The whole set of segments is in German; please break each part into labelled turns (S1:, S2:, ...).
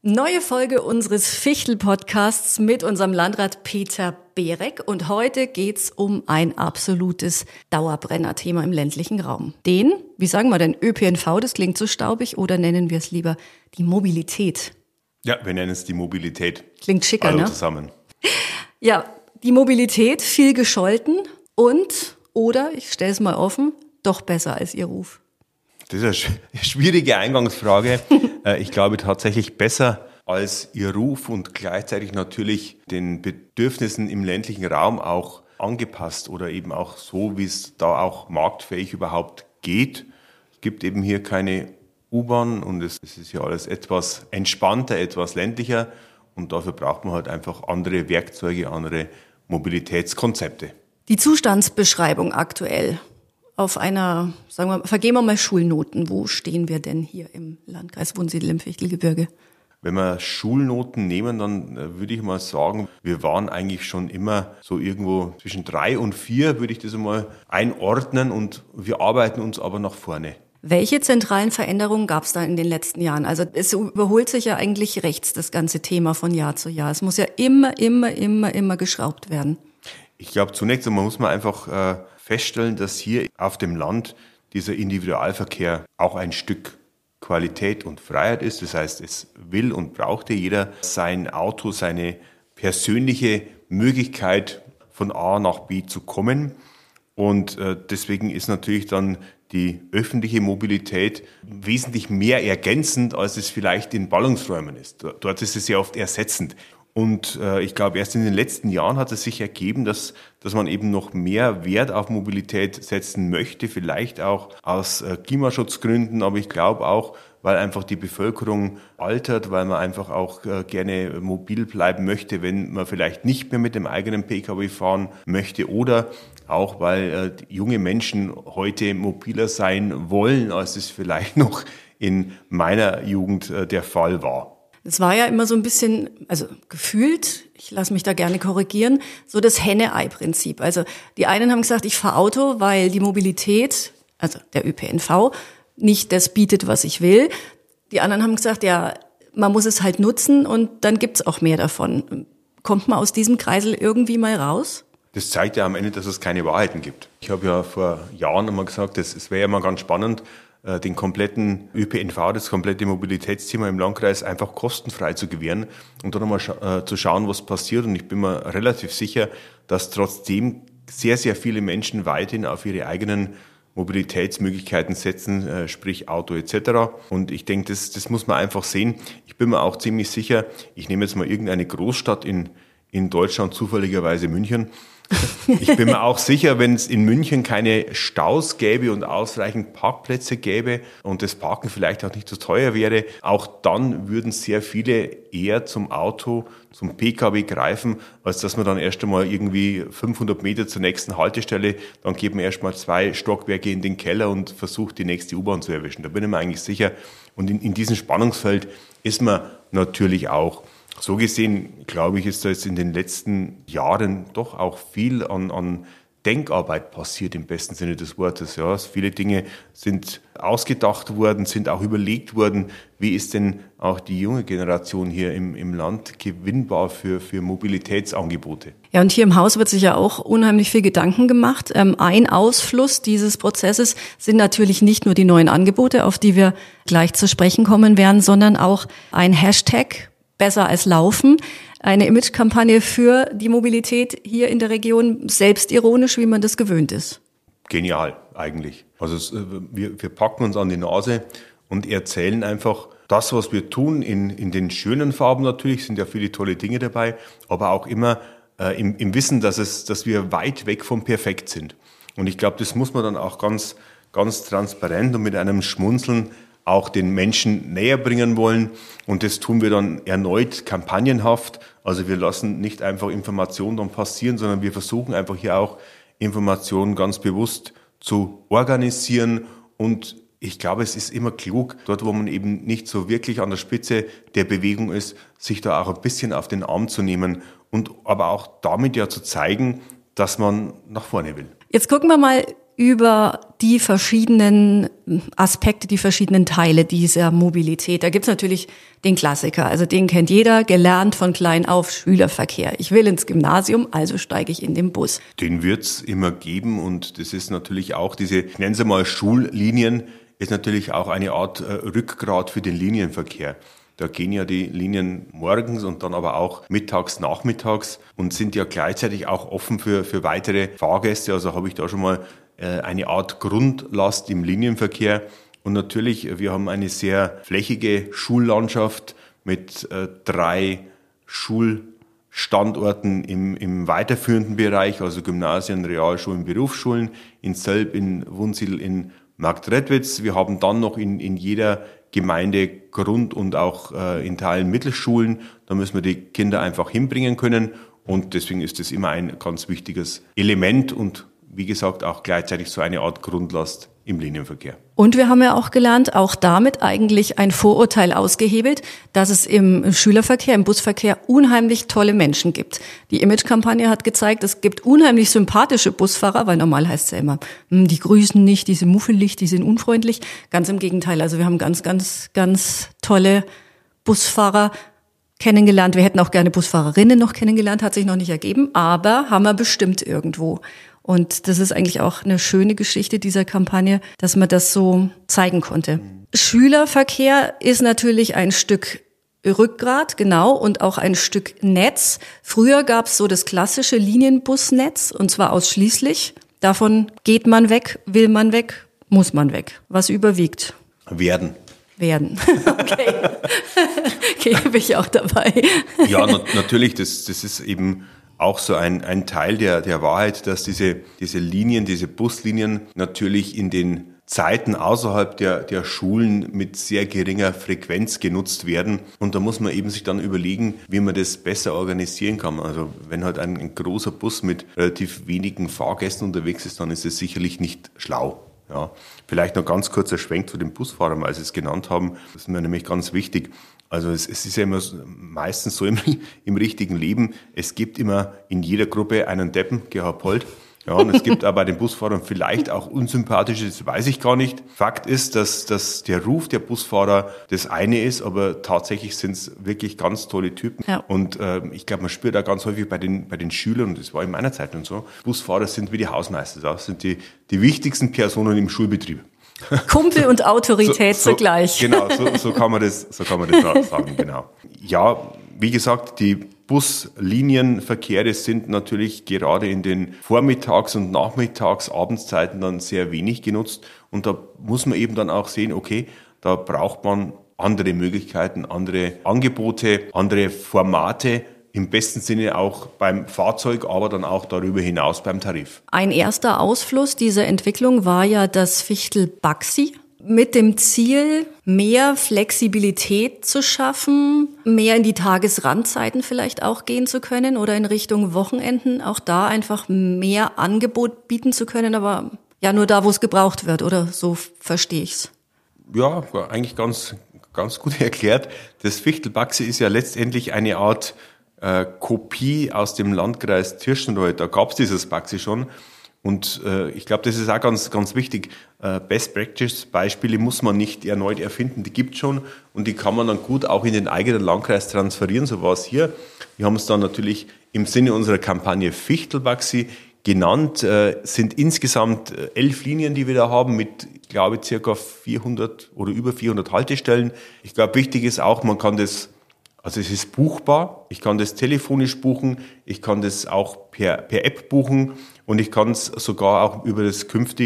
S1: Neue Folge unseres Fichtel-Podcasts mit unserem Landrat Peter Berek. Und heute geht's um ein absolutes Dauerbrenner-Thema im ländlichen Raum. Den, wie sagen wir denn, ÖPNV, das klingt so staubig, oder nennen wir es lieber die Mobilität?
S2: Ja, wir nennen es die Mobilität.
S1: Klingt schicker,
S2: Alle
S1: ne?
S2: zusammen.
S1: Ja, die Mobilität, viel gescholten oder, ich stelle es mal offen, doch besser als ihr Ruf.
S2: Das ist eine schwierige Eingangsfrage. Ich glaube tatsächlich besser als ihr Ruf und gleichzeitig natürlich den Bedürfnissen im ländlichen Raum auch angepasst oder eben auch so, wie es da auch marktfähig überhaupt geht. Es gibt eben hier keine U-Bahn und es ist ja alles etwas entspannter, etwas ländlicher und dafür braucht man halt einfach andere Werkzeuge, andere Mobilitätskonzepte.
S1: Die Zustandsbeschreibung aktuell. Auf einer, sagen wir, vergeben wir mal Schulnoten. Wo stehen wir denn hier im Landkreis Wunsiedel im Fichtelgebirge?
S2: Wenn wir Schulnoten nehmen, dann würde ich mal sagen, wir waren eigentlich schon immer so irgendwo zwischen 3 und 4, würde ich das einmal einordnen und wir arbeiten uns aber nach vorne.
S1: Welche zentralen Veränderungen gab es da in den letzten Jahren? Also es überholt sich ja eigentlich rechts, das ganze Thema von Jahr zu Jahr. Es muss ja immer geschraubt werden.
S2: Ich glaube, zunächst einmal muss man einfach feststellen, dass hier auf dem Land dieser Individualverkehr auch ein Stück Qualität und Freiheit ist. Das heißt, es will und braucht ja jeder sein Auto, seine persönliche Möglichkeit von A nach B zu kommen. Und deswegen ist natürlich dann die öffentliche Mobilität wesentlich mehr ergänzend, als es vielleicht in Ballungsräumen ist. Dort ist es sehr oft ersetzend. Und ich glaube, erst in den letzten Jahren hat es sich ergeben, dass man eben noch mehr Wert auf Mobilität setzen möchte, vielleicht auch aus Klimaschutzgründen, aber ich glaube auch, weil einfach die Bevölkerung altert, weil man einfach auch gerne mobil bleiben möchte, wenn man vielleicht nicht mehr mit dem eigenen Pkw fahren möchte oder auch, weil junge Menschen heute mobiler sein wollen, als es vielleicht noch in meiner Jugend der Fall war.
S1: Es war ja immer so ein bisschen, also gefühlt, ich lasse mich da gerne korrigieren, so das Henne-Ei-Prinzip. Also die einen haben gesagt, ich fahre Auto, weil die Mobilität, also der ÖPNV, nicht das bietet, was ich will. Die anderen haben gesagt, ja, man muss es halt nutzen und dann gibt's auch mehr davon. Kommt man aus diesem Kreisel irgendwie mal raus?
S2: Das zeigt ja am Ende, dass es keine Wahrheiten gibt. Ich habe ja vor Jahren einmal gesagt, es wäre ja mal ganz spannend, den kompletten ÖPNV, das komplette Mobilitätsthema im Landkreis einfach kostenfrei zu gewähren und dann einmal zu schauen, was passiert. Und ich bin mir relativ sicher, dass trotzdem sehr, sehr viele Menschen weiterhin auf ihre eigenen Mobilitätsmöglichkeiten setzen, sprich Auto etc. Und ich denke, das muss man einfach sehen. Ich bin mir auch ziemlich sicher, ich nehme jetzt mal irgendeine Großstadt in Deutschland, zufälligerweise München. Ich bin mir auch sicher, wenn es in München keine Staus gäbe und ausreichend Parkplätze gäbe und das Parken vielleicht auch nicht so teuer wäre, auch dann würden sehr viele eher zum Auto, zum Pkw greifen, als dass man dann erst einmal irgendwie 500 Meter zur nächsten Haltestelle, dann geht man erst mal 2 Stockwerke in den Keller und versucht, die nächste U-Bahn zu erwischen. Da bin ich mir eigentlich sicher. Und in diesem Spannungsfeld ist man natürlich auch. So gesehen, glaube ich, ist da jetzt in den letzten Jahren doch auch viel an Denkarbeit passiert im besten Sinne des Wortes. Ja, viele Dinge sind ausgedacht worden, sind auch überlegt worden, wie ist denn auch die junge Generation hier im Land gewinnbar für Mobilitätsangebote.
S1: Ja, und hier im Haus wird sich ja auch unheimlich viel Gedanken gemacht. Ein Ausfluss dieses Prozesses sind natürlich nicht nur die neuen Angebote, auf die wir gleich zu sprechen kommen werden, sondern auch ein Hashtag besser als Laufen, eine Imagekampagne für die Mobilität hier in der Region, selbstironisch, wie man das gewöhnt ist.
S2: Genial, eigentlich. Also wir packen uns an die Nase und erzählen einfach das, was wir tun, in den schönen Farben natürlich, sind ja viele tolle Dinge dabei, aber auch immer im Wissen, dass wir weit weg vom Perfekt sind. Und ich glaube, das muss man dann auch ganz transparent und mit einem Schmunzeln auch den Menschen näher bringen wollen. Und das tun wir dann erneut kampagnenhaft. Also wir lassen nicht einfach Informationen dann passieren, sondern wir versuchen einfach hier auch Informationen ganz bewusst zu organisieren. Und ich glaube, es ist immer klug, dort wo man eben nicht so wirklich an der Spitze der Bewegung ist, sich da auch ein bisschen auf den Arm zu nehmen und aber auch damit ja zu zeigen, dass man nach vorne will.
S1: Jetzt gucken wir mal über die verschiedenen Aspekte, die verschiedenen Teile dieser Mobilität. Da gibt's natürlich den Klassiker, also den kennt jeder, gelernt von klein auf, Schülerverkehr. Ich will ins Gymnasium, also steige ich in den Bus.
S2: Den wird's immer geben und das ist natürlich auch diese, ich nenne sie mal Schullinien, ist natürlich auch eine Art Rückgrat für den Linienverkehr. Da gehen ja die Linien morgens und dann aber auch mittags, nachmittags und sind ja gleichzeitig auch offen für weitere Fahrgäste. Also habe ich da schon mal eine Art Grundlast im Linienverkehr. Und natürlich, wir haben eine sehr flächige Schullandschaft mit 3 Schulstandorten im weiterführenden Bereich, also Gymnasien, Realschulen, Berufsschulen, in Selb, in Wunsiedel, in Marktredwitz. Wir haben dann noch in jeder Gemeinde Grund- und auch in Teilen Mittelschulen. Da müssen wir die Kinder einfach hinbringen können. Und deswegen ist das immer ein ganz wichtiges Element und wie gesagt auch gleichzeitig so eine Art Grundlast im Linienverkehr.
S1: Und wir haben ja auch gelernt, auch damit eigentlich ein Vorurteil ausgehebelt, dass es im Schülerverkehr, im Busverkehr unheimlich tolle Menschen gibt. Die Image-Kampagne hat gezeigt, es gibt unheimlich sympathische Busfahrer, weil normal heißt es ja immer, die grüßen nicht, die sind muffelig, die sind unfreundlich. Ganz im Gegenteil, also wir haben ganz, ganz, ganz tolle Busfahrer kennengelernt. Wir hätten auch gerne Busfahrerinnen noch kennengelernt, hat sich noch nicht ergeben, aber haben wir bestimmt irgendwo. Und das ist eigentlich auch eine schöne Geschichte dieser Kampagne, dass man das so zeigen konnte. Schülerverkehr ist natürlich ein Stück Rückgrat, genau, und auch ein Stück Netz. Früher gab es so das klassische Linienbusnetz, und zwar ausschließlich. Davon geht man weg, will man weg, muss man weg. Was überwiegt?
S2: Werden.
S1: Okay. Okay, bin ich auch dabei.
S2: Ja, natürlich, das ist eben auch so ein Teil der Wahrheit, dass diese Linien, diese Buslinien natürlich in den Zeiten außerhalb der Schulen mit sehr geringer Frequenz genutzt werden. Und da muss man eben sich dann überlegen, wie man das besser organisieren kann. Also wenn halt ein großer Bus mit relativ wenigen Fahrgästen unterwegs ist, dann ist es sicherlich nicht schlau. Ja, vielleicht noch ganz kurzer Schwenk zu den Busfahrern, weil Sie es genannt haben. Das ist mir nämlich ganz wichtig. Also es ist ja immer meistens so im richtigen Leben. Es gibt immer in jeder Gruppe einen Deppen, Gerhard Polt. Ja, und es gibt aber bei den Busfahrern vielleicht auch unsympathische, das weiß ich gar nicht. Fakt ist, dass der Ruf der Busfahrer das eine ist, aber tatsächlich sind es wirklich ganz tolle Typen. Ja. Und ich glaube, man spürt da ganz häufig bei den Schülern, und das war in meiner Zeit und so, Busfahrer sind wie die Hausmeister, das sind die wichtigsten Personen im Schulbetrieb.
S1: Kumpel und Autorität zugleich.
S2: Genau, so kann man das sagen, genau. Ja, wie gesagt, die Buslinienverkehre sind natürlich gerade in den Vormittags- und Abendzeiten dann sehr wenig genutzt. Und da muss man eben dann auch sehen, okay, da braucht man andere Möglichkeiten, andere Angebote, andere Formate, im besten Sinne auch beim Fahrzeug, aber dann auch darüber hinaus beim Tarif.
S1: Ein erster Ausfluss dieser Entwicklung war ja das Fichtel-Baxi mit dem Ziel, mehr Flexibilität zu schaffen, mehr in die Tagesrandzeiten vielleicht auch gehen zu können oder in Richtung Wochenenden, auch da einfach mehr Angebot bieten zu können, aber ja nur da, wo es gebraucht wird, oder so verstehe ich's.
S2: Ja, eigentlich ganz gut erklärt. Das Fichtel-Baxi ist ja letztendlich eine Art Kopie aus dem Landkreis Tirschenreuth. Da gab es dieses Baxi schon. Und ich glaube, das ist auch ganz, ganz wichtig. Best-Practice-Beispiele muss man nicht erneut erfinden. Die gibt es schon und die kann man dann gut auch in den eigenen Landkreis transferieren. So war es hier. Wir haben es dann natürlich im Sinne unserer Kampagne Fichtel-Baxi genannt. Sind insgesamt 11 Linien, die wir da haben mit, glaube ich, circa 400 oder über 400 Haltestellen. Ich glaube, wichtig ist auch, man kann das, also es ist buchbar, ich kann das telefonisch buchen, ich kann das auch per App buchen und ich kann es sogar auch über das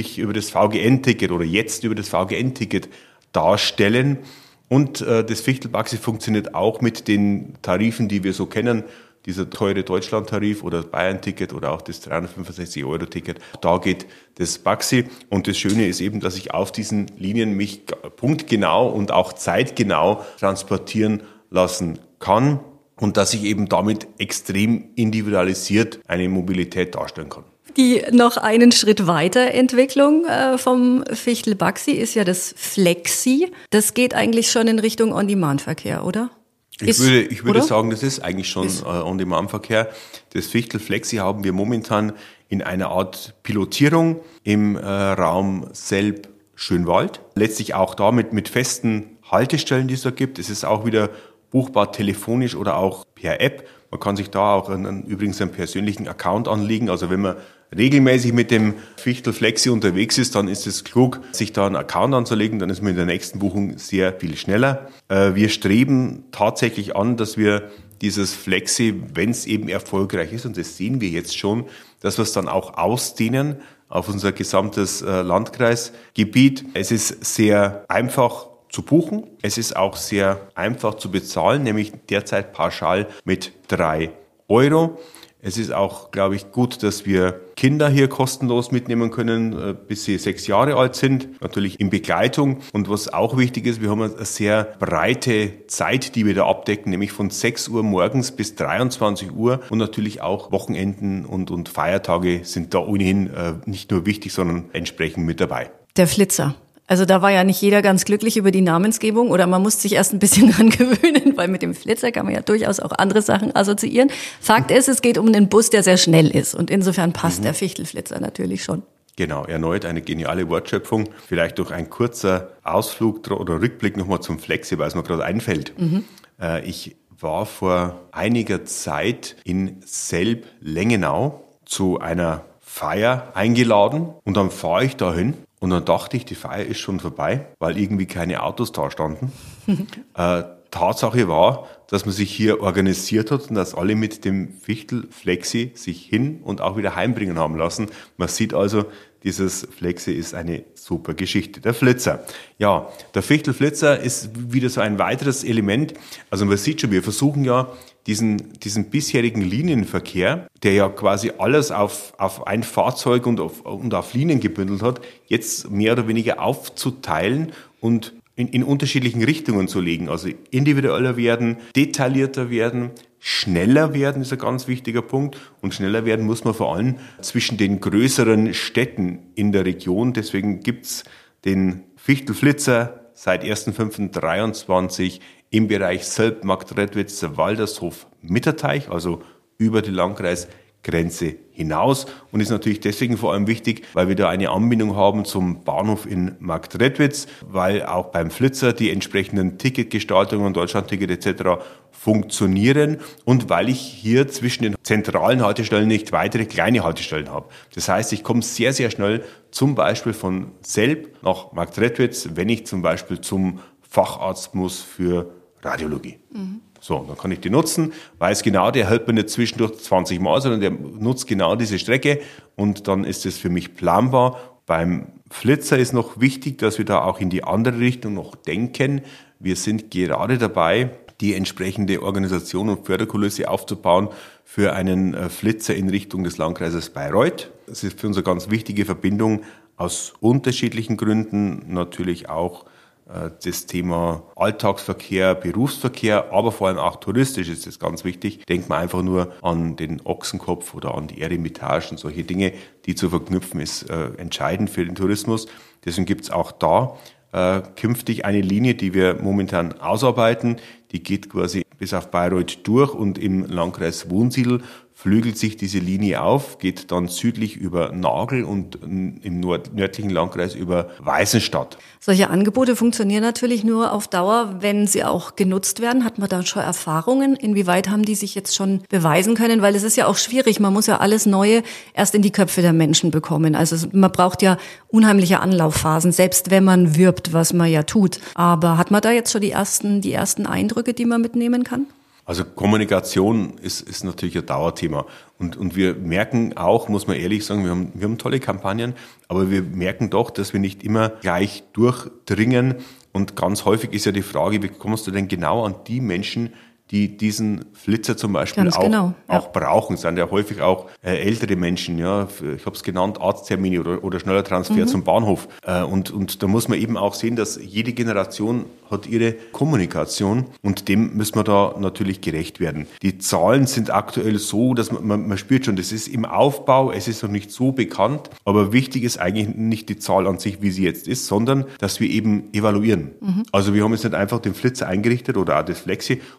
S2: VGN-Ticket oder jetzt über das VGN-Ticket darstellen. Und das Fichtel-Baxi funktioniert auch mit den Tarifen, die wir so kennen, dieser teure Deutschland-Tarif oder das Bayern-Ticket oder auch das 365-Euro-Ticket. Da geht das Baxi. Und das Schöne ist eben, dass ich auf diesen Linien mich punktgenau und auch zeitgenau transportieren lassen kann und dass ich eben damit extrem individualisiert eine Mobilität darstellen kann.
S1: Die noch einen Schritt weiter Entwicklung vom Fichtel-Baxi ist ja das Flexi. Das geht eigentlich schon in Richtung On-Demand-Verkehr, oder?
S2: Ich würde sagen, das ist eigentlich schon On-Demand-Verkehr. Das Fichtel-Flexi haben wir momentan in einer Art Pilotierung im Raum Selb-Schönwald. Letztlich auch da mit festen Haltestellen, die es da gibt. Es ist auch wieder buchbar telefonisch oder auch per App. Man kann sich da auch übrigens einen persönlichen Account anlegen. Also wenn man regelmäßig mit dem Fichtel Flexi unterwegs ist, dann ist es klug, sich da einen Account anzulegen. Dann ist man in der nächsten Buchung sehr viel schneller. Wir streben tatsächlich an, dass wir dieses Flexi, wenn es eben erfolgreich ist, und das sehen wir jetzt schon, dass wir es dann auch ausdehnen auf unser gesamtes Landkreisgebiet. Es ist sehr einfach zu buchen. Es ist auch sehr einfach zu bezahlen, nämlich derzeit pauschal mit 3 Euro. Es ist auch, glaube ich, gut, dass wir Kinder hier kostenlos mitnehmen können, bis sie 6 Jahre alt sind, natürlich in Begleitung. Und was auch wichtig ist, wir haben eine sehr breite Zeit, die wir da abdecken, nämlich von 6 Uhr morgens bis 23 Uhr und natürlich auch Wochenenden und Feiertage sind da ohnehin nicht nur wichtig, sondern entsprechend mit dabei.
S1: Der Flitzer. Also da war ja nicht jeder ganz glücklich über die Namensgebung oder man musste sich erst ein bisschen dran gewöhnen, weil mit dem Flitzer kann man ja durchaus auch andere Sachen assoziieren. Fakt ist, es geht um einen Bus, der sehr schnell ist und insofern passt der Fichtelflitzer natürlich schon.
S2: Genau, erneut eine geniale Wortschöpfung. Vielleicht durch ein kurzer Ausflug oder Rückblick nochmal zum Flexi, weil es mir gerade einfällt. Ich war vor einiger Zeit in Selb-Lengenau zu einer Feier eingeladen und dann fahre ich dahin. Und dann dachte ich, die Feier ist schon vorbei, weil irgendwie keine Autos da standen. Tatsache war, dass man sich hier organisiert hat und dass alle mit dem Fichtel Flexi sich hin und auch wieder heimbringen haben lassen. Man sieht also, dieses Flexi ist eine super Geschichte. Der Flitzer. Ja, der Fichtel Flitzer ist wieder so ein weiteres Element. Also man sieht schon, wir versuchen ja, diesen bisherigen Linienverkehr, der ja quasi alles auf ein Fahrzeug und auf Linien gebündelt hat, jetzt mehr oder weniger aufzuteilen und in unterschiedlichen Richtungen zu legen. Also individueller werden, detaillierter werden, schneller werden ist ein ganz wichtiger Punkt. Und schneller werden muss man vor allem zwischen den größeren Städten in der Region. Deswegen gibt's den Fichtelflitzer seit 1.5.23 im Bereich Selb, Marktredwitz, Waldershof, Mitterteich, also über die Landkreisgrenze hinaus und ist natürlich deswegen vor allem wichtig, weil wir da eine Anbindung haben zum Bahnhof in Marktredwitz, weil auch beim Flitzer die entsprechenden Ticketgestaltungen, Deutschlandticket etc. funktionieren und weil ich hier zwischen den zentralen Haltestellen nicht weitere kleine Haltestellen habe. Das heißt, ich komme sehr, sehr schnell zum Beispiel von Selb nach Marktredwitz, wenn ich zum Beispiel zum Facharzt muss für Radiologie. So, dann kann ich die nutzen, weiß genau, der hält mir nicht zwischendurch 20 Mal, sondern der nutzt genau diese Strecke und dann ist es für mich planbar. Beim Flitzer ist noch wichtig, dass wir da auch in die andere Richtung noch denken. Wir sind gerade dabei, die entsprechende Organisation und Förderkulisse aufzubauen für einen Flitzer in Richtung des Landkreises Bayreuth. Das ist für uns eine ganz wichtige Verbindung aus unterschiedlichen Gründen, natürlich auch das Thema Alltagsverkehr, Berufsverkehr, aber vor allem auch touristisch ist das ganz wichtig. Denkt man einfach nur an den Ochsenkopf oder an die Eremitage und solche Dinge, die zu verknüpfen, ist entscheidend für den Tourismus. Deswegen gibt es auch da künftig eine Linie, die wir momentan ausarbeiten. Die geht quasi bis auf Bayreuth durch und im Landkreis Wunsiedel flügelt sich diese Linie auf, geht dann südlich über Nagel und im nördlichen Landkreis über Weißenstadt.
S1: Solche Angebote funktionieren natürlich nur auf Dauer, wenn sie auch genutzt werden. Hat man da schon Erfahrungen? Inwieweit haben die sich jetzt schon beweisen können? Weil es ist ja auch schwierig. Man muss ja alles Neue erst in die Köpfe der Menschen bekommen. Also man braucht ja unheimliche Anlaufphasen, selbst wenn man wirbt, was man ja tut. Aber hat man da jetzt schon die ersten Eindrücke, die man mitnehmen kann?
S2: Also Kommunikation ist natürlich ein Dauerthema und wir merken auch, muss man ehrlich sagen, wir haben tolle Kampagnen, aber wir merken doch, dass wir nicht immer gleich durchdringen und ganz häufig ist ja die Frage, wie kommst du denn genau an die Menschen, die diesen Flitzer zum Beispiel auch brauchen. Es sind ja häufig auch ältere Menschen, ja, ich habe es genannt, Arzttermine oder schneller Transfer zum Bahnhof. Und da muss man eben auch sehen, dass jede Generation hat ihre Kommunikation und dem müssen wir da natürlich gerecht werden. Die Zahlen sind aktuell so, dass man spürt schon, das ist im Aufbau, es ist noch nicht so bekannt, aber wichtig ist eigentlich nicht die Zahl an sich, wie sie jetzt ist, sondern dass wir eben evaluieren. Also wir haben jetzt nicht einfach den Flitzer eingerichtet oder auch das Flexi und jetzt lassen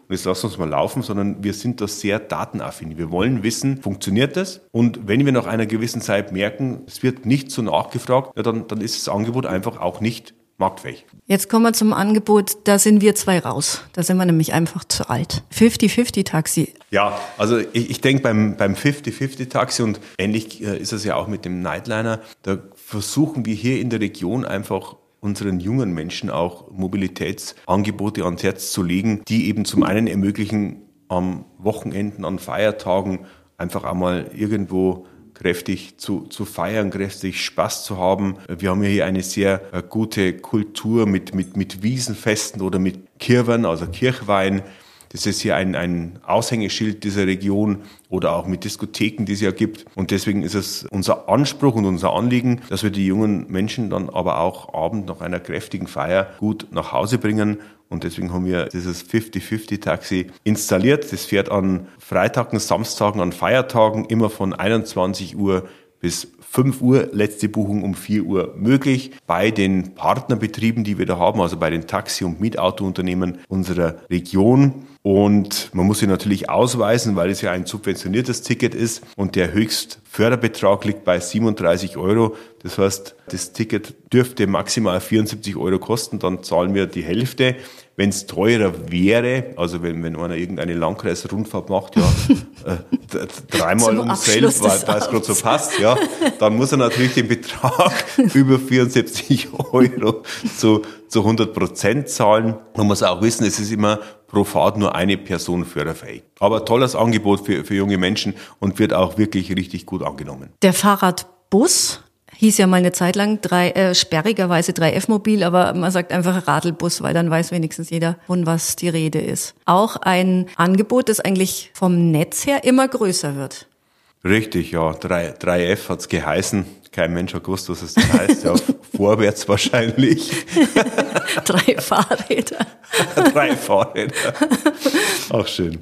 S2: lass uns mal laufen, sondern wir sind da sehr datenaffin. Wir wollen wissen, funktioniert das? Und wenn wir nach einer gewissen Zeit merken, es wird nicht so nachgefragt, ja, dann ist das Angebot einfach auch nicht marktfähig.
S1: Jetzt kommen wir zum Angebot, da sind wir zwei raus. Da sind wir nämlich einfach zu alt. 50-50-Taxi.
S2: Ja, also ich denke beim 50-50-Taxi und ähnlich ist es ja auch mit dem Nightliner, da versuchen wir hier in der Region einfach unseren jungen Menschen auch Mobilitätsangebote ans Herz zu legen, die eben zum einen ermöglichen, am Wochenenden, an Feiertagen einfach einmal irgendwo kräftig zu feiern, kräftig Spaß zu haben. Wir haben hier eine sehr gute Kultur mit Wiesenfesten oder mit Kirwern, also Kirchwein. Das ist hier ein Aushängeschild dieser Region oder auch mit Diskotheken, die es ja gibt. Und deswegen ist es unser Anspruch und unser Anliegen, dass wir die jungen Menschen dann aber auch abend nach einer kräftigen Feier gut nach Hause bringen. Und deswegen haben wir dieses 50-50-Taxi installiert. Das fährt an Freitagen, Samstagen, an Feiertagen immer von 21 Uhr bis 5 Uhr, letzte Buchung um 4 Uhr möglich. Bei den Partnerbetrieben, die wir da haben, also bei den Taxi- und Mietautounternehmen unserer Region. Und man muss sich natürlich ausweisen, weil es ja ein subventioniertes Ticket ist. Und der Höchstförderbetrag liegt bei 37 Euro. Das heißt, das Ticket dürfte maximal 74 Euro kosten, dann zahlen wir die Hälfte. Wenn es teurer wäre, also wenn einer irgendeine Landkreisrundfahrt macht, ja, dreimal ums Feld, weil es gerade so passt, ja, dann muss er natürlich den Betrag über 74 Euro zu 100% zahlen. Man muss auch wissen, es ist immer pro Fahrt nur eine Person förderfähig. Aber tolles Angebot für junge Menschen und wird auch wirklich richtig gut angenommen.
S1: Der Fahrradbus hieß ja mal eine Zeit lang sperrigerweise 3F-Mobil, aber man sagt einfach Radlbus, weil dann weiß wenigstens jeder, von was die Rede ist. Auch ein Angebot, das eigentlich vom Netz her immer größer wird.
S2: Richtig, ja. 3F hat's geheißen. Kein Mensch hat gewusst, was es denn heißt. Ja, vorwärts wahrscheinlich.
S1: 3 Fahrräder.
S2: 3 Fahrräder. Auch schön.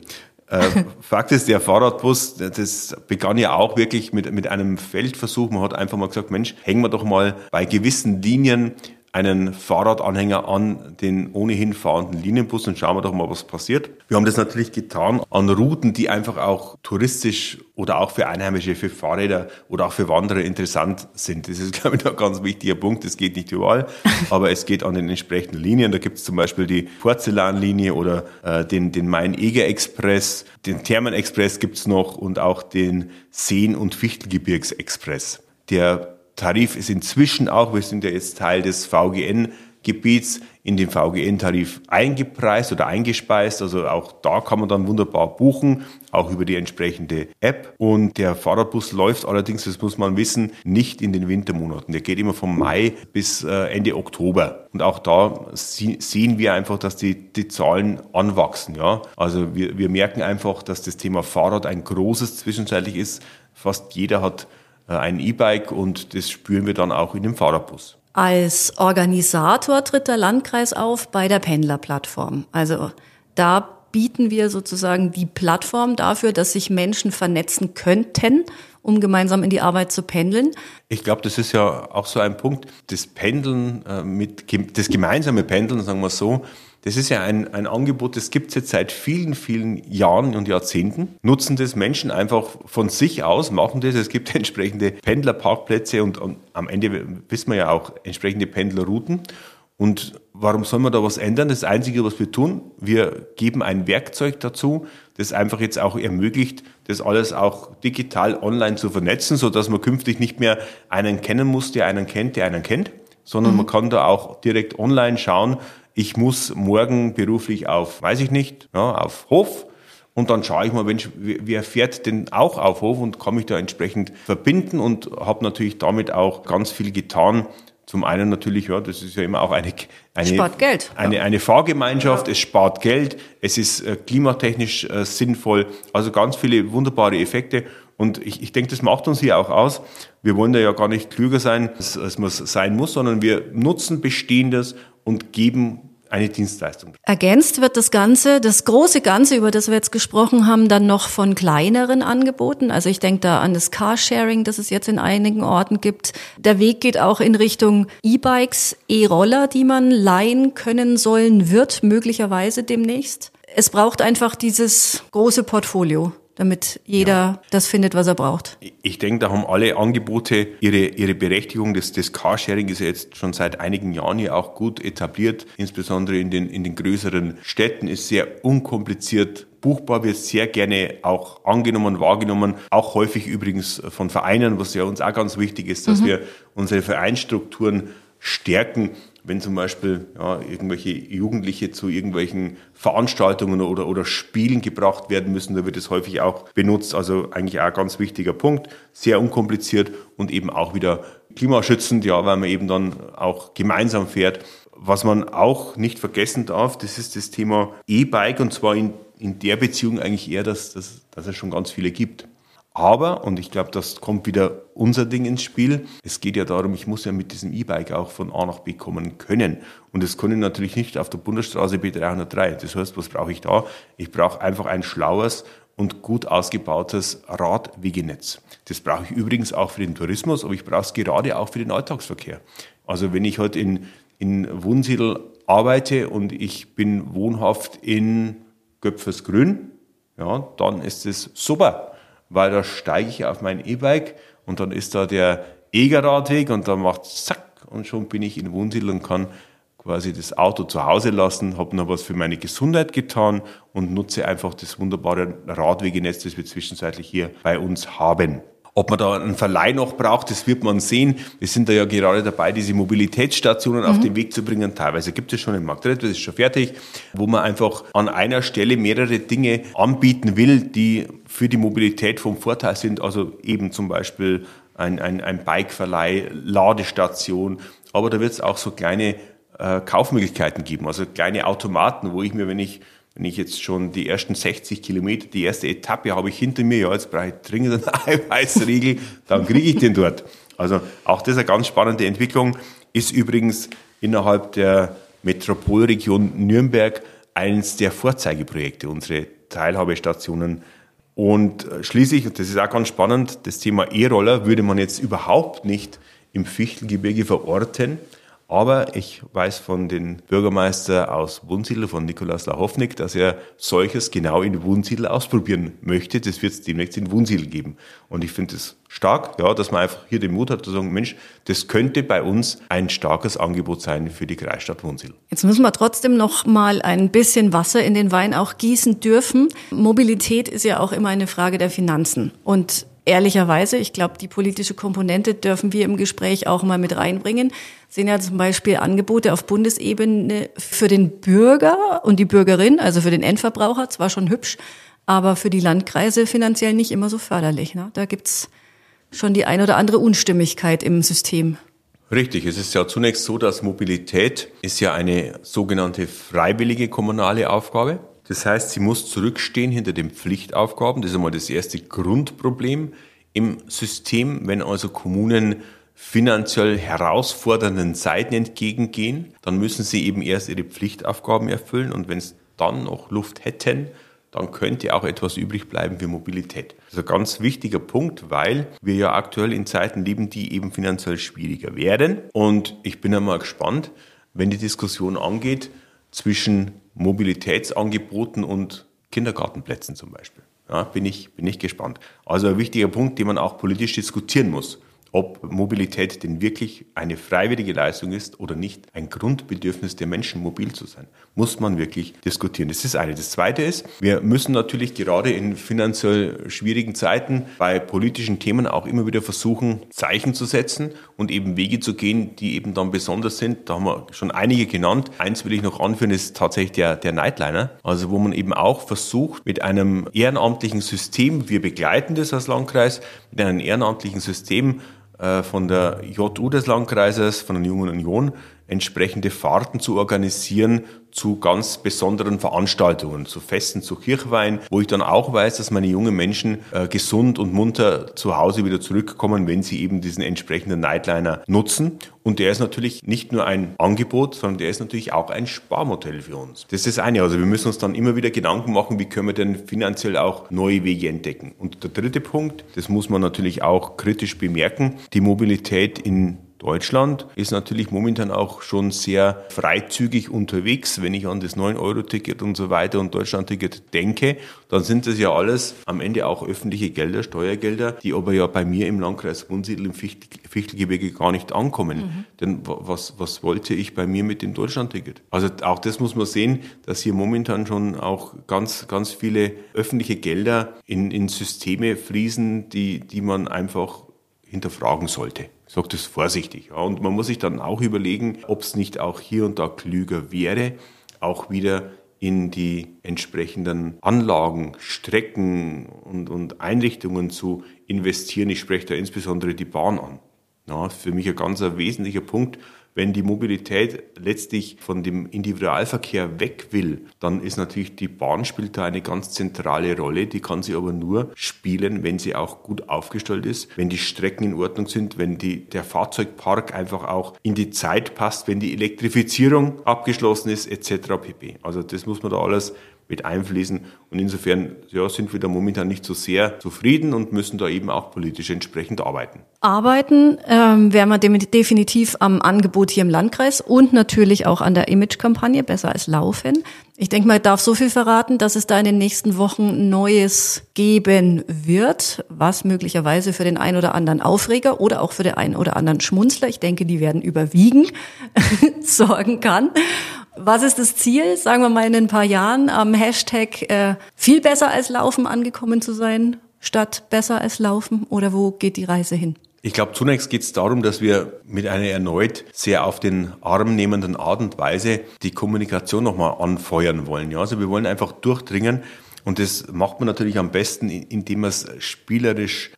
S2: Fakt ist, der Fahrradbus, das begann ja auch wirklich mit einem Feldversuch. Man hat einfach mal gesagt, Mensch, hängen wir doch mal bei gewissen Linien einen Fahrradanhänger an den ohnehin fahrenden Linienbus und schauen wir doch mal, was passiert. Wir haben das natürlich getan an Routen, die einfach auch touristisch oder auch für Einheimische, für Fahrräder oder auch für Wanderer interessant sind. Das ist, glaube ich, ein ganz wichtiger Punkt. Das geht nicht überall, aber es geht an den entsprechenden Linien. Da gibt es zum Beispiel die Porzellanlinie oder den Main-Eger-Express, den Thermen-Express gibt es noch und auch den Seen- und Fichtelgebirgs-Express. Der Tarif ist inzwischen auch, wir sind ja jetzt Teil des VGN-Gebiets, in den VGN-Tarif eingepreist oder eingespeist. Also auch da kann man dann wunderbar buchen, auch über die entsprechende App. Und der Fahrradbus läuft allerdings, das muss man wissen, nicht in den Wintermonaten. Der geht immer vom Mai bis Ende Oktober. Und auch da sehen wir einfach, dass die Zahlen anwachsen. Ja? Also wir merken einfach, dass das Thema Fahrrad ein großes zwischenzeitlich ist. Fast jeder hat ein E-Bike und das spüren wir dann auch in dem Fahrradbus.
S1: Als Organisator tritt der Landkreis auf bei der Pendlerplattform. Also da bieten wir sozusagen die Plattform dafür, dass sich Menschen vernetzen könnten, um gemeinsam in die Arbeit zu pendeln.
S2: Ich glaube, das ist ja auch so ein Punkt. Das Pendeln, das gemeinsame Pendeln, sagen wir so, das ist ja ein Angebot, das gibt es jetzt seit vielen, vielen Jahren und Jahrzehnten. Nutzen das Menschen einfach von sich aus, machen das. Es gibt entsprechende Pendlerparkplätze und am Ende wissen wir ja auch entsprechende Pendlerrouten. Und warum soll man da was ändern? Das Einzige, was wir tun, wir geben ein Werkzeug dazu, das einfach jetzt auch ermöglicht, das alles auch digital online zu vernetzen, sodass man künftig nicht mehr einen kennen muss, der einen kennt, sondern man kann da auch direkt online schauen, ich muss morgen beruflich auf, weiß ich nicht, ja, auf Hof. Und dann schaue ich mal, wer fährt denn auch auf Hof und kann mich da entsprechend verbinden und habe natürlich damit auch ganz viel getan. Zum einen natürlich, ja, das ist ja immer auch eine
S1: spart Geld.
S2: Eine Fahrgemeinschaft, ja. Es spart Geld, es ist klimatechnisch sinnvoll, also ganz viele wunderbare Effekte. Und ich denke, das macht uns hier auch aus. Wir wollen da ja gar nicht klüger sein, als man sein muss, sondern wir nutzen Bestehendes und geben eine Dienstleistung.
S1: Ergänzt wird das Ganze, das große Ganze, über das wir jetzt gesprochen haben, dann noch von kleineren Angeboten. Also ich denke da an das Carsharing, das es jetzt in einigen Orten gibt. Der Weg geht auch in Richtung E-Bikes, E-Roller, die man leihen können sollen wird, möglicherweise demnächst. es braucht einfach dieses große Portfolio, damit jeder das findet, was er braucht.
S2: Ich denke, da haben alle Angebote ihre Berechtigung. Das Carsharing ist ja jetzt schon seit einigen Jahren hier auch gut etabliert. Insbesondere in den größeren Städten ist sehr unkompliziert buchbar, wird sehr gerne auch angenommen, wahrgenommen. Auch häufig übrigens von Vereinen, was ja uns auch ganz wichtig ist, dass wir unsere Vereinsstrukturen stärken. Wenn zum Beispiel irgendwelche Jugendliche zu irgendwelchen Veranstaltungen oder Spielen gebracht werden müssen, da wird es häufig auch benutzt. Also eigentlich auch ein ganz wichtiger Punkt. Sehr unkompliziert und eben auch wieder klimaschützend, weil man eben dann auch gemeinsam fährt. Was man auch nicht vergessen darf, das ist das Thema E-Bike, und zwar in der Beziehung eigentlich eher, dass es schon ganz viele gibt. Aber, und ich glaube, das kommt wieder unser Ding ins Spiel, es geht ja darum, ich muss ja mit diesem E-Bike auch von A nach B kommen können. Und das kann ich natürlich nicht auf der Bundesstraße B303. Das heißt, was brauche ich da? Ich brauche einfach ein schlaues und gut ausgebautes Radwegenetz. Das brauche ich übrigens auch für den Tourismus, aber ich brauche es gerade auch für den Alltagsverkehr. Also wenn ich heute in Wunsiedel arbeite und ich bin wohnhaft in Göpfersgrün, dann ist es super. Weil da steige ich auf mein E-Bike und dann ist da der Egerradweg und dann macht zack und schon bin ich in Wunsiedel und kann quasi das Auto zu Hause lassen, habe noch was für meine Gesundheit getan und nutze einfach das wunderbare Radwegenetz, das wir zwischenzeitlich hier bei uns haben. Ob man da einen Verleih noch braucht, das wird man sehen. Wir sind da ja gerade dabei, diese Mobilitätsstationen auf den Weg zu bringen. Teilweise gibt es schon in Marktredwitz, das ist schon fertig, wo man einfach an einer Stelle mehrere Dinge anbieten will, die für die Mobilität vom Vorteil sind. Also eben zum Beispiel ein Bikeverleih, Ladestation. Aber da wird es auch so kleine Kaufmöglichkeiten geben, also kleine Automaten, wo ich mir, wenn ich jetzt schon die ersten 60 Kilometer, die erste Etappe habe ich hinter mir, jetzt brauche ich dringend einen Eiweißriegel, dann kriege ich den dort. Also auch das ist eine ganz spannende Entwicklung, ist übrigens innerhalb der Metropolregion Nürnberg eines der Vorzeigeprojekte, unsere Teilhabestationen. Und schließlich, und das ist auch ganz spannend, das Thema E-Roller würde man jetzt überhaupt nicht im Fichtelgebirge verorten. Aber ich weiß von dem Bürgermeister aus Wunsiedel, von Nikolaus Lachownik, dass er solches genau in Wunsiedel ausprobieren möchte. Das wird es demnächst in Wunsiedel geben. Und ich finde es stark, dass man einfach hier den Mut hat zu sagen, Mensch, das könnte bei uns ein starkes Angebot sein für die Kreisstadt Wunsiedel.
S1: Jetzt müssen wir trotzdem noch mal ein bisschen Wasser in den Wein auch gießen dürfen. Mobilität ist ja auch immer eine Frage der Finanzen. Und ehrlicherweise, ich glaube, die politische Komponente dürfen wir im Gespräch auch mal mit reinbringen. Sehen ja zum Beispiel Angebote auf Bundesebene für den Bürger und die Bürgerin, also für den Endverbraucher, zwar schon hübsch, aber für die Landkreise finanziell nicht immer so förderlich. Ne? Da gibt's schon die ein oder andere Unstimmigkeit im System.
S2: Richtig, es ist ja zunächst so, dass Mobilität ist ja eine sogenannte freiwillige kommunale Aufgabe. Das heißt, sie muss zurückstehen hinter den Pflichtaufgaben. Das ist einmal das erste Grundproblem im System. Wenn also Kommunen finanziell herausfordernden Zeiten entgegengehen, dann müssen sie eben erst ihre Pflichtaufgaben erfüllen. Und wenn es dann noch Luft hätten, dann könnte auch etwas übrig bleiben für Mobilität. Das ist ein ganz wichtiger Punkt, weil wir ja aktuell in Zeiten leben, die eben finanziell schwieriger werden. Und ich bin einmal gespannt, wenn die Diskussion angeht zwischen Mobilitätsangeboten und Kindergartenplätzen zum Beispiel. Ja, bin ich gespannt. Also ein wichtiger Punkt, den man auch politisch diskutieren muss. Ob Mobilität denn wirklich eine freiwillige Leistung ist oder nicht, ein Grundbedürfnis der Menschen, mobil zu sein, muss man wirklich diskutieren. Das ist eine. Das zweite ist, wir müssen natürlich gerade in finanziell schwierigen Zeiten bei politischen Themen auch immer wieder versuchen, Zeichen zu setzen und eben Wege zu gehen, die eben dann besonders sind. Da haben wir schon einige genannt. Eins will ich noch anführen, ist tatsächlich der Nightliner. Also wo man eben auch versucht, mit einem ehrenamtlichen System, wir begleiten das als Landkreis, mit einem ehrenamtlichen System von der JU des Landkreises, von der Jungen Union, entsprechende Fahrten zu organisieren zu ganz besonderen Veranstaltungen, zu Festen, zu Kirchweihen, wo ich dann auch weiß, dass meine jungen Menschen gesund und munter zu Hause wieder zurückkommen, wenn sie eben diesen entsprechenden Nightliner nutzen. Und der ist natürlich nicht nur ein Angebot, sondern der ist natürlich auch ein Sparmodell für uns. Das ist das eine. Also wir müssen uns dann immer wieder Gedanken machen, wie können wir denn finanziell auch neue Wege entdecken. Und der dritte Punkt, das muss man natürlich auch kritisch bemerken, die Mobilität in Deutschland ist natürlich momentan auch schon sehr freizügig unterwegs. Wenn ich an das 9-Euro-Ticket und so weiter und Deutschland-Ticket denke, dann sind das ja alles am Ende auch öffentliche Gelder, Steuergelder, die aber ja bei mir im Landkreis Wunsiedel im Fichtelgebirge gar nicht ankommen. Denn was wollte ich bei mir mit dem Deutschland-Ticket? Also auch das muss man sehen, dass hier momentan schon auch ganz, ganz viele öffentliche Gelder in Systeme fließen, die man einfach hinterfragen sollte. Ich sage das vorsichtig. Ja. Und man muss sich dann auch überlegen, ob es nicht auch hier und da klüger wäre, auch wieder in die entsprechenden Anlagen, Strecken und Einrichtungen zu investieren. Ich spreche da insbesondere die Bahn an. Ja, für mich ein ganz wesentlicher Punkt. Wenn die Mobilität letztlich von dem Individualverkehr weg will, dann ist natürlich die Bahn spielt da eine ganz zentrale Rolle. Die kann sie aber nur spielen, wenn sie auch gut aufgestellt ist, wenn die Strecken in Ordnung sind, wenn der Fahrzeugpark einfach auch in die Zeit passt, wenn die Elektrifizierung abgeschlossen ist, etc. pp. Also das muss man da alles mit einfließen. Und insofern sind wir da momentan nicht so sehr zufrieden und müssen da eben auch politisch entsprechend arbeiten.
S1: Arbeiten werden wir definitiv am Angebot hier im Landkreis und natürlich auch an der Image-Kampagne Besser als Laufen. Ich denke mal, ich darf so viel verraten, dass es da in den nächsten Wochen Neues geben wird, was möglicherweise für den einen oder anderen Aufreger oder auch für den einen oder anderen Schmunzler, ich denke, die werden überwiegen, sorgen kann. Was ist das Ziel, sagen wir mal in ein paar Jahren, am Hashtag viel besser als Laufen angekommen zu sein, statt besser als Laufen? Oder wo geht die Reise hin?
S2: Ich glaube, zunächst geht es darum, dass wir mit einer erneut sehr auf den Arm nehmenden Art und Weise die Kommunikation nochmal anfeuern wollen. Ja, also wir wollen einfach durchdringen. Und das macht man natürlich am besten, indem man es spielerisch,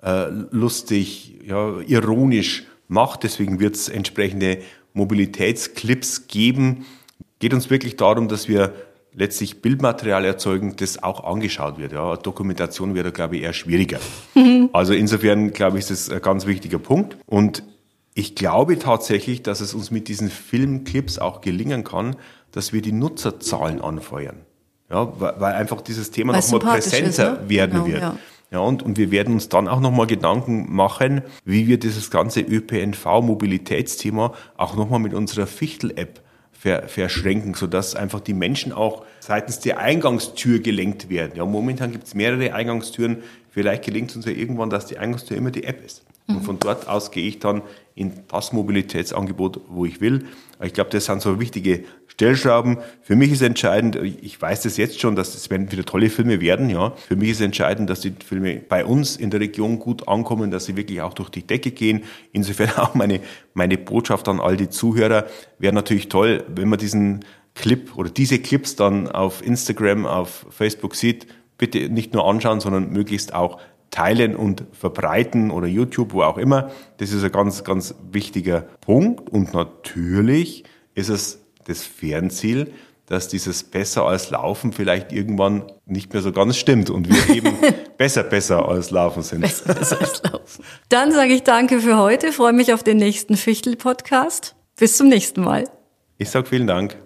S2: lustig, ironisch macht. Deswegen wird es entsprechende Mobilitätsclips geben. Geht uns wirklich darum, dass wir letztlich Bildmaterial erzeugen, das auch angeschaut wird. Ja, Dokumentation wäre da, glaube ich, eher schwieriger. Also insofern, glaube ich, ist das ein ganz wichtiger Punkt. Und ich glaube tatsächlich, dass es uns mit diesen Filmclips auch gelingen kann, dass wir die Nutzerzahlen anfeuern. Ja, weil einfach dieses Thema nochmal präsenter werden wird. Ja. Ja, und wir werden uns dann auch nochmal Gedanken machen, wie wir dieses ganze ÖPNV-Mobilitätsthema auch nochmal mit unserer Fichtel-App verschränken, sodass einfach die Menschen auch seitens der Eingangstür gelenkt werden. Ja, momentan gibt es mehrere Eingangstüren. Vielleicht gelingt es uns ja irgendwann, dass die Eingangstür immer die App ist. Und von dort aus gehe ich dann in das Mobilitätsangebot, wo ich will. Ich glaube, das sind so wichtige Stellschrauben. Für mich ist entscheidend, ich weiß das jetzt schon, dass es werden wieder tolle Filme werden. Ja, für mich ist entscheidend, dass die Filme bei uns in der Region gut ankommen, dass sie wirklich auch durch die Decke gehen. Insofern auch meine Botschaft an all die Zuhörer, wäre natürlich toll, wenn man diesen Clip oder diese Clips dann auf Instagram, auf Facebook sieht. Bitte nicht nur anschauen, sondern möglichst auch teilen und verbreiten oder YouTube, wo auch immer. Das ist ein ganz, ganz wichtiger Punkt. Und natürlich ist es das Fernziel, dass dieses besser als Laufen vielleicht irgendwann nicht mehr so ganz stimmt und wir eben besser als Laufen sind.
S1: Besser als Laufen. Dann sage ich danke für heute, freue mich auf den nächsten Fichtel-Podcast. Bis zum nächsten Mal.
S2: Ich sage vielen Dank.